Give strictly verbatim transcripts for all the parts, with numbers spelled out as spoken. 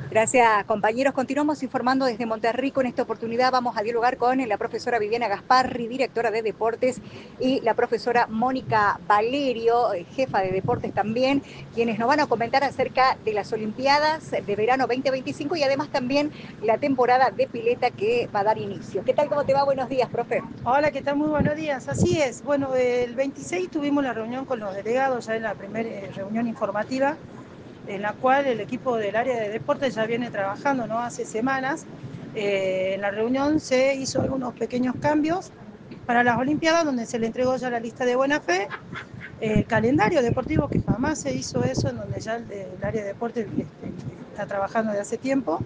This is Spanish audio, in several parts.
Gracias, compañeros. Continuamos informando desde Monterrico. En esta oportunidad vamos a dialogar con la profesora Viviana Gasparri, directora de Deportes, y la profesora Mónica Valerio, eh, jefa de Deportes también, quienes nos van a comentar acerca de las Olimpiadas de Verano veinte veinticinco y además también la temporada de pileta que va a dar inicio. ¿Qué tal? ¿Cómo te va? Buenos días, profe. Hola, ¿qué tal? Muy buenos días. Así es. Bueno, el veintiséis tuvimos la reunión con los delegados, ya en la primera eh, reunión informativa, en la cual el equipo del área de deporte ya viene trabajando, ¿no? Hace semanas. Eh, en la reunión se hizo algunos pequeños cambios para las Olimpiadas, donde se le entregó ya la lista de buena fe, el calendario deportivo, que jamás se hizo eso, en donde ya el, el área de deporte este, está trabajando desde hace tiempo.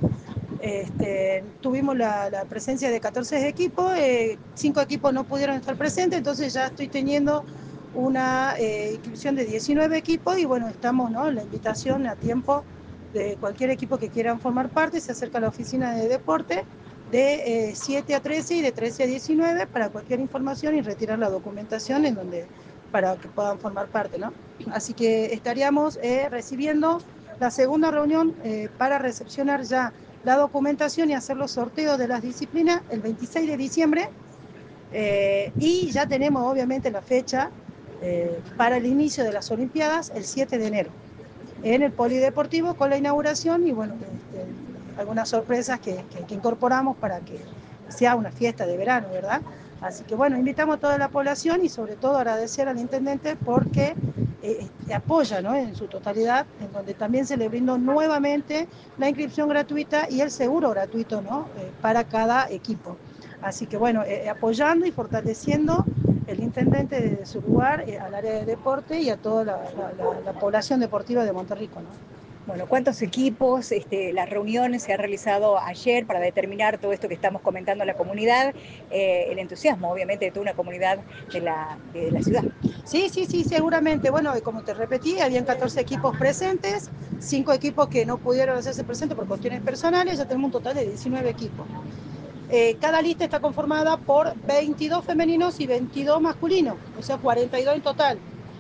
Este, tuvimos la, la, presencia de catorce equipos, eh, cinco equipos no pudieron estar presentes, entonces ya estoy teniendo una eh, inscripción de diecinueve equipos y bueno, estamos, ¿no? La invitación a tiempo de cualquier equipo que quieran formar parte, se acerca a la oficina de deporte de eh, siete a trece y de trece a diecinueve para cualquier información y retirar la documentación en donde, para que puedan formar parte, ¿no? Así que estaríamos eh, recibiendo la segunda reunión eh, para recepcionar ya la documentación y hacer los sorteos de las disciplinas el veintiséis de diciembre eh, y ya tenemos obviamente la fecha eh, para el inicio de las Olimpiadas el siete de enero en el polideportivo con la inauguración y bueno, este, algunas sorpresas que, que, que incorporamos para que sea una fiesta de verano, ¿verdad? Así que bueno, invitamos a toda la población y sobre todo agradecer al intendente porque eh, apoya, ¿no? En su totalidad, en donde también se le brindó nuevamente la inscripción gratuita y el seguro gratuito, ¿no? Eh, para cada equipo. Así que bueno, eh, apoyando y fortaleciendo el intendente desde su lugar eh, al área de deporte y a toda la, la, la, la población deportiva de Monterrico, ¿no? Bueno, ¿cuántos equipos? Este, las reuniones se han realizado ayer para determinar todo esto que estamos comentando en la comunidad, eh, el entusiasmo, obviamente, de toda una comunidad de la, de la ciudad. Sí, sí, sí, seguramente. Bueno, como te repetí, habían catorce equipos presentes, cinco equipos que no pudieron hacerse presentes por cuestiones personales, ya tenemos un total de diecinueve equipos. Eh, cada lista está conformada por veintidós femeninos y veintidós masculinos, o sea, cuarenta y dos en total.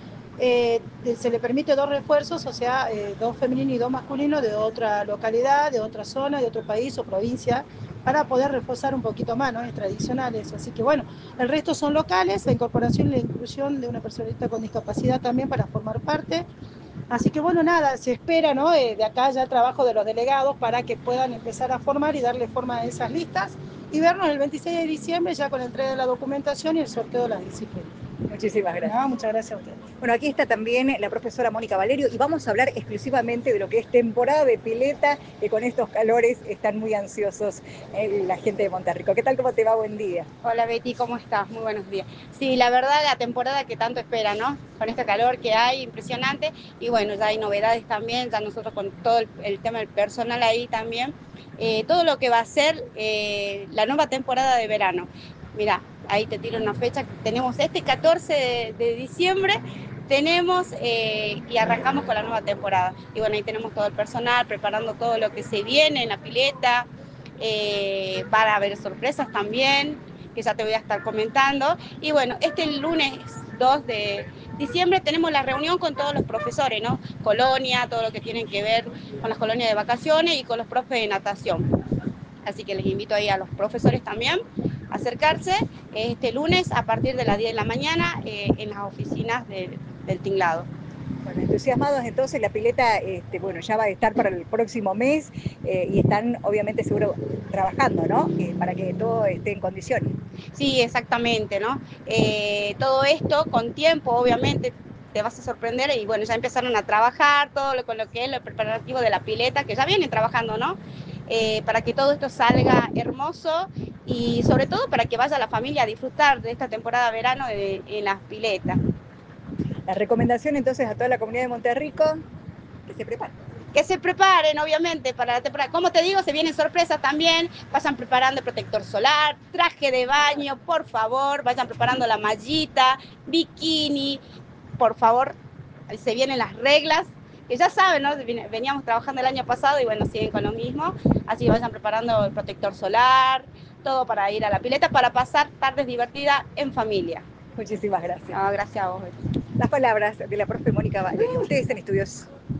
Eh, se le permite dos refuerzos, o sea, eh, dos femeninos y dos masculinos de otra localidad, de otra zona, de otro país o provincia, para poder reforzar un poquito más, ¿no? Es tradicional eso. Así que bueno, el resto son locales, la incorporación y la inclusión de una personalista con discapacidad también para formar parte. Así que bueno, nada, se espera, ¿no? Eh, de acá ya el trabajo de los delegados para que puedan empezar a formar y darle forma a esas listas y vernos el veintiséis de diciembre ya con la entrega de la documentación y el sorteo de las disciplinas. Muchísimas gracias. No, muchas gracias a ustedes. Bueno, aquí está también la profesora Mónica Valerio y vamos a hablar exclusivamente de lo que es temporada de pileta, que con estos calores están muy ansiosos eh, la gente de Monterrico. ¿Qué tal? ¿Cómo te va? Buen día. Hola Betty, ¿cómo estás? Muy buenos días. Sí, la verdad, la temporada que tanto espera, ¿no? Con este calor que hay, impresionante. Y bueno, ya hay novedades también, ya nosotros con todo el, el tema del personal ahí también. Eh, todo lo que va a ser eh, la nueva temporada de verano. Mira, ahí te tiro una fecha. Tenemos este catorce de, de diciembre, tenemos eh, y arrancamos con la nueva temporada. Y bueno, ahí tenemos todo el personal preparando todo lo que se viene en la pileta. Eh, van a haber sorpresas también, que ya te voy a estar comentando. Y bueno, este lunes dos de diciembre tenemos la reunión con todos los profesores, ¿no? Colonia, todo lo que tiene que ver con las colonias de vacaciones y con los profes de natación. Así que les invito ahí a los profesores también a acercarse este lunes a partir de las diez de la mañana eh, en las oficinas de, del tinglado. Bueno, entusiasmados entonces, la pileta, este, bueno, ya va a estar para el próximo mes eh, y están obviamente seguro trabajando, ¿no? Eh, para que todo esté en condiciones. Sí, exactamente, ¿no? Eh, todo esto con tiempo, obviamente, te vas a sorprender y bueno, ya empezaron a trabajar todo lo, con lo que es el preparativo de la pileta, que ya vienen trabajando, ¿no? Eh, para que todo esto salga hermoso y sobre todo para que vaya la familia a disfrutar de esta temporada de verano de, en las piletas. La recomendación entonces a toda la comunidad de Monterrico, que se preparen. Que se preparen, obviamente, para la temporada. Como te digo, se vienen sorpresas también. Vayan preparando protector solar, traje de baño, por favor. Vayan preparando la mallita, bikini. Por favor, se vienen las reglas, que ya saben, ¿no? Veníamos trabajando el año pasado y bueno, siguen con lo mismo. Así que vayan preparando el protector solar, todo para ir a la pileta, para pasar tardes divertidas en familia. Muchísimas gracias. No, gracias a vos. Las palabras de la profe Mónica Valerio. Ustedes en estudios.